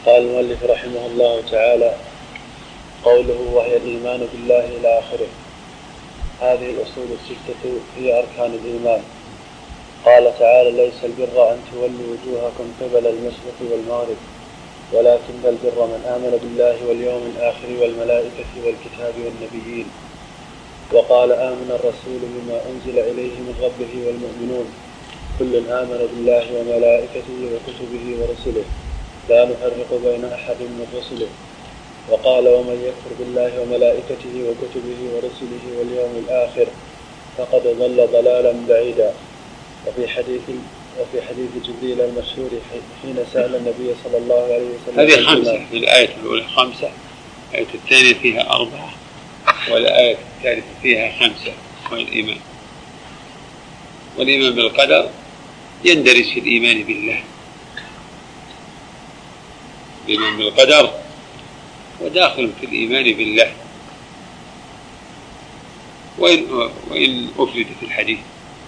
قال المؤلف رحمه الله تعالى: قوله وهي الإيمان بالله إلى آخره. هذه الأصول الستة هي أركان الإيمان. قال تعالى: ليس البر أن تولوا وجوهكم قبل المشرق والمغرب ولكن البر من آمن بالله واليوم الآخر والملائكة والكتاب والنبيين. وقال: آمن الرسول بما أنزل إليه من ربه والمؤمنون كل آمن بالله وملائكته وكتبه ورسله لا نفرق بين أحد من رسله. وقال: ومن يكفر بالله وملائكته وكتبه ورسله واليوم الآخر فقد ضل ضلالا بعيدا. وفي حديث جبريل المشهور حين سأل النبي صلى الله عليه وسلم هذه 5 في الآية الأولى 5، الآية الثانية فيها 4، والآية الثالثة فيها 5. والإيمان بالقدر يندرج في الإيمان بالله. الإيمان بالقدر وداخل في الإيمان بالله، وإن أفرد في الحديث،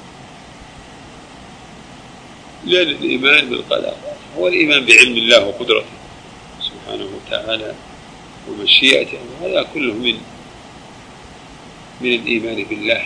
لأن الإيمان بالقدر هو الإيمان بعلم الله وقدرته سبحانه وتعالى ومشيئته، وهذا كله من الإيمان بالله.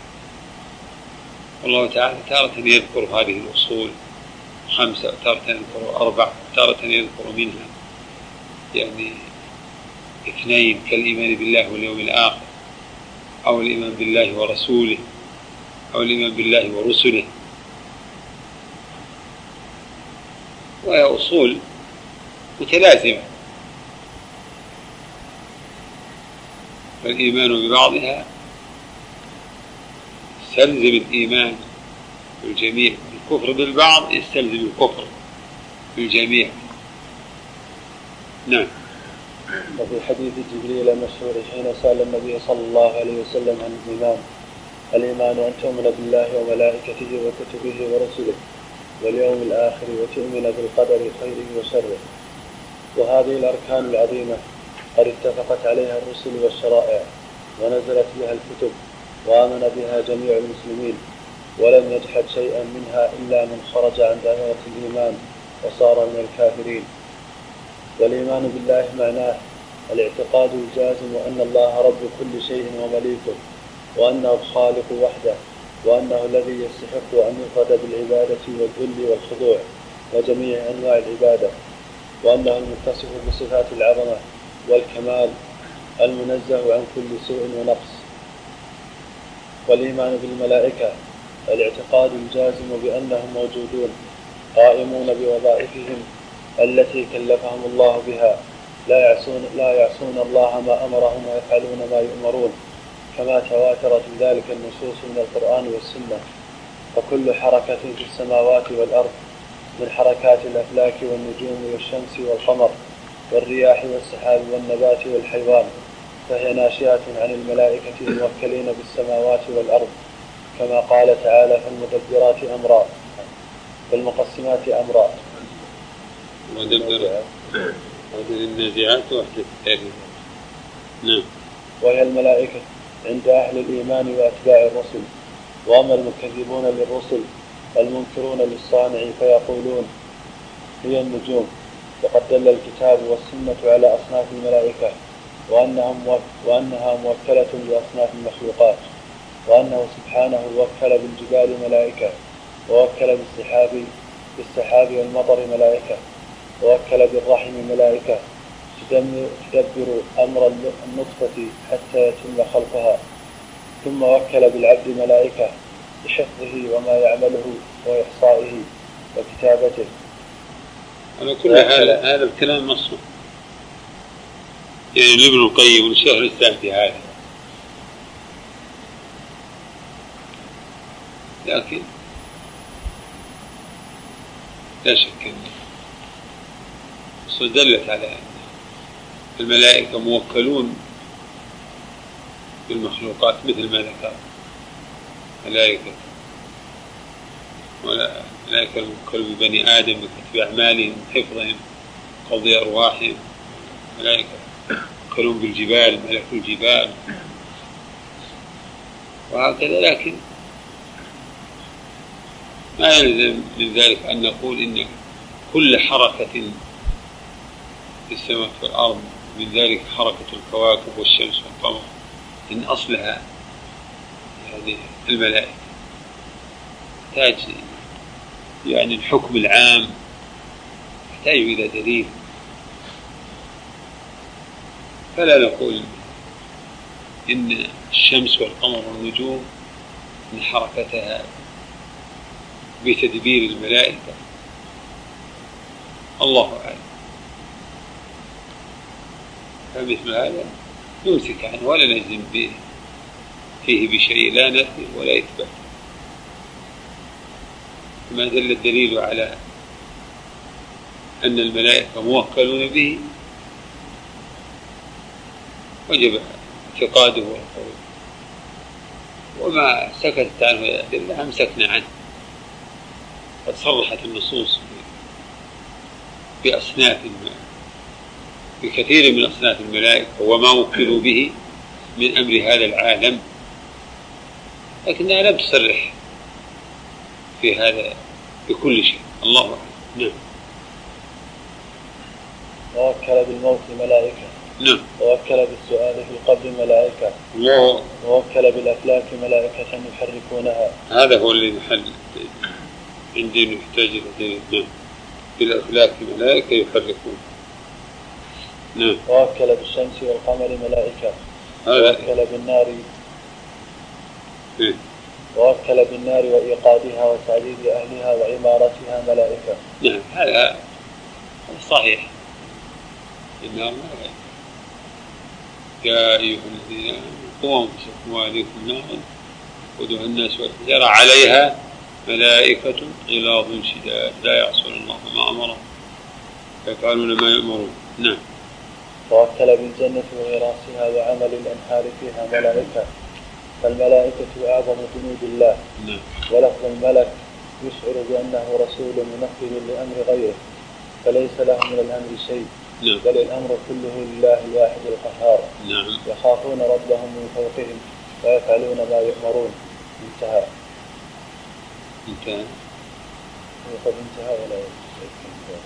والله تعالى تارة يذكر هذه الأصول 5، تارة يذكر 4، تارة يذكر منها يعني 2 كالإيمان بالله واليوم الآخر، أو الإيمان بالله ورسوله، أو الإيمان بالله ورسله. وهي أصول متلازمة، فالإيمان ببعضها يستلزم الإيمان بالجميع، الكفر بالبعض يستلزم الكفر بالجميع. نعم. وفي حديث جبريل المشهور حين سأل النبي صلى الله عليه وسلم عن الإيمان أن تؤمن بالله وملائكته وكتبه ورسله واليوم الآخر وتؤمن بالقدر خيره وشره. وهذه الأركان العظيمة قد اتفقت عليها الرسل والشرائع ونزلت بها الكتب وآمن بها جميع المسلمين، ولم يجحد شيئا منها إلا من خرج عن دائرة الإيمان وصار من الكافرين. والإيمان بالله معناه الاعتقاد الجازم أن الله رب كل شيء ومليكه، وأنه الخالق وحده، وأنه الذي يستحق أن يفرد بالعبادة والذل والخضوع وجميع أنواع العبادة، وأنه المتصف بصفات العظمة والكمال المنزه عن كل سوء ونقص. والإيمان بالملائكة الاعتقاد الجازم بأنهم موجودون قائمون بوظائفهم التي كلفهم الله بها، لا يعصون الله ما أمرهم ويفعلون ما يؤمرون، كما تواترت بذلك النصوص من القرآن والسنة. فكل حركة في السماوات والأرض من حركات الأفلاك والنجوم والشمس والقمر والرياح والسحاب والنبات والحيوان فهي ناشئة عن الملائكة الموكلين بالسماوات والأرض، كما قال تعالى: فالمدبرات أمرا فالمقسمات أمرا النازعات وحدة. نعم. وهي الملائكة عند أهل الإيمان وأتباع الرسل. وأما المكذبون للرسل المنكرون للصانع فيقولون هي النجوم، وقد دل الكتاب والسنة على أصناف الملائكة وأنها موكلة بأصناف المخلوقات، وأنه سبحانه وكل بالجبال ملائكة، ووكل بالسحاب والمطر ملائكة، ووكل بالرحم ملائكة تدبر أمر النطفة حتى يتم خلقها، ثم وكل بالعبد ملائكة بحفظه وما يعمله وإحصائه وكتابته. على كل حال هذا الكلام مصنوع، يعني ابن القيم والشيخ الإسلام في هذا، لكن لا شك أن دلت على أن الملائكة موكلون بالمخلوقات مثل ما ذكر ملائكة الموكل ببني آدم بكتب أعمالهم حفظهم قضي أرواحهم، ملائكة موكلون بالجبال ملك الجبال وهكذا. لكن ما يلزم من ذلك أن نقول إن كل حركة في السماوات والأرض، من ذلك حركة الكواكب والشمس والقمر، إن أصلها يعني الملائكة، تحتاج يعني الحكم العام يحتاج إلى دليل، فلا نقول إن الشمس والقمر والنجوم إن حركتها بتدبير الملائكة، الله أعلم. فمثل هذا نمسك عنه ولا نجزم فيه بشيء، لا نفي ولا إثبات. ما دل الدليل على أن الملائكة موكلون به وجب اعتقاده والقول، وما سكتت عنه الأدلة أمسكنا عنه. قد صرحت النصوص بكثير من أصناف الملائكة وما وكلوا به من أمر هذا العالم، لكنها لم تصرح في هذا بكل شيء، الله أعلم. نعم. ووكل بالموت ملائكة. نعم. ووكل بالسؤال في القبر ملائكة. الله. ووكل بالأفلاك ملائكة يحركونها. هذا هو اللي نحل عندي نحتاج إلى دليل. نعم. بالأفلاك ملائكة يحركون. نعم. ووكل بالشمس والقمر ملائكة. ووكل بالنار. ووكل بالنار وإيقادها وتعذيب أهلها وعمارتها ملائكة. نعم. هذا صحيح. النار ملائكة. يا أيها الذين آمنوا قوا أنفسكم وأهليكم نارا وقودها الناس والحجارة عليها ملائكة غلاظ شداد لا يعصون الله ما أمرهم ويفعلون ما يؤمرون. نعم. ووكل بالجنة وغراسها وعمل الأنهار فيها ملائكة، فالملائكة أعظم جنود الله. نعم. ولفظ الملك يشعر بأنه رسول منفذ لأمر غيره، فليس له من الأمر شيء. نعم. بل الأمر كله لله الواحد القهار. نعم. يخافون ربهم من فوقهم ويفعلون ما يؤمرون. انتهى. قد انتهى ولا انتهى.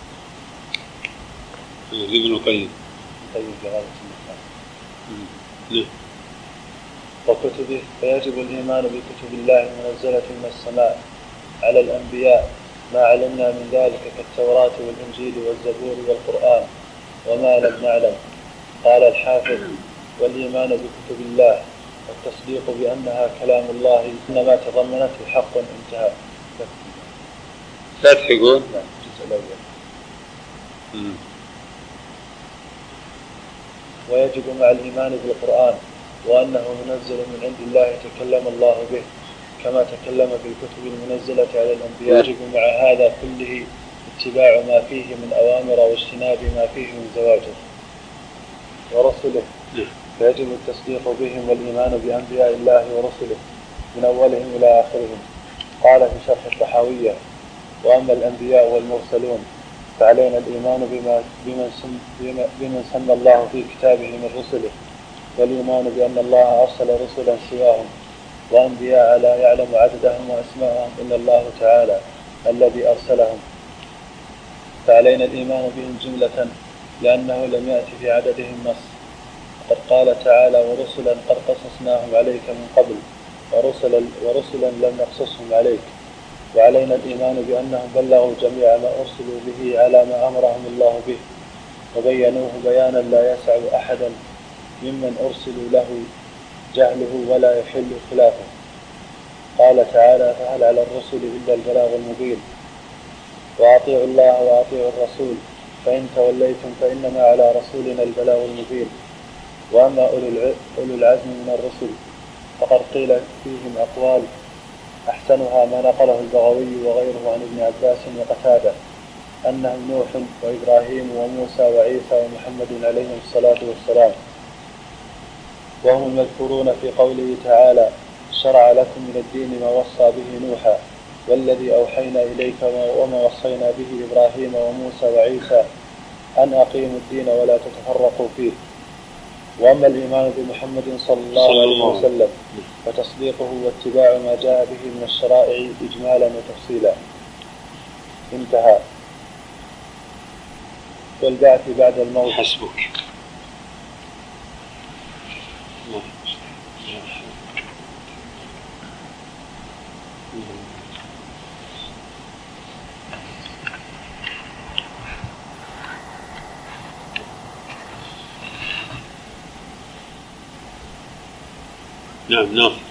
ابن القيم. طيب هذا وكتبه، فيجب الإيمان بكتب الله المنزلة من السماء على الأنبياء ما علمنا من ذلك كالتوراة والإنجيل والزبور والقرآن وما لم نعلم. قال الحافظ: والإيمان بكتب الله والتصديق بأنها كلام الله إنما تضمنته حق. انتهى. لا تحقون. نعم. الجزء الأول. ويجب مع الإيمان بالقرآن وأنه منزل من عند الله تكلم الله به كما تكلم بالكتب المنزلة على الأنبياء. يجب مع هذا كله اتباع ما فيه من أوامر واجتناب ما فيه من زواجر. ورسله، فيجب التصديق بهم والإيمان بأنبياء الله ورسله من أولهم إلى آخرهم. قال في شرح الطحاوية: وأما الأنبياء والمرسلون فعلينا الإيمان بمن سمى الله في كتابه من رسله، والإيمان بأن الله أرسل رسلا سواهم وأنبياء لا يعلم عددهم وأسماءهم إلا الله تعالى الذي أرسلهم، فعلينا الإيمان بهم جملة لأنه لم يأتي في عددهم نص. قد قال تعالى: ورسلا قد قصصناهم عليك من قبل ورسلا لم نقصصهم عليك. وعلينا الإيمان بأنهم بلغوا جميع ما أرسلوا به على ما أمرهم الله به وبينوه بيانا لا يسع أحدا ممن أرسلوا له جهله ولا يحل خلافه. قال تعالى: فهل على الرسل إلا البلاغ المبين. وأطيعوا الله وأطيعوا الرسول فإن توليتم فإنما على رسولنا البلاغ المبين. وأما أولو العزم من الرسل فقد قيل فيهم أقوال أحسنها ما نقله البغوي وغيره عن ابن عباس وقتادة أنهم نوح وإبراهيم وموسى وعيسى ومحمد عليهم الصلاة والسلام، وهم المذكورون في قوله تعالى: شرع لكم من الدين ما وصى به نوحا والذي أوحينا إليك وما وصينا به إبراهيم وموسى وعيسى أن أقيموا الدين ولا تتفرقوا فيه. وأما الإيمان بمحمد صلى الله عليه وسلم فتصديقه واتباع ما جاء به من الشرائع إجمالا وتفصيلا. انتهى. والبعث بعد الموت. حسبك. نعم.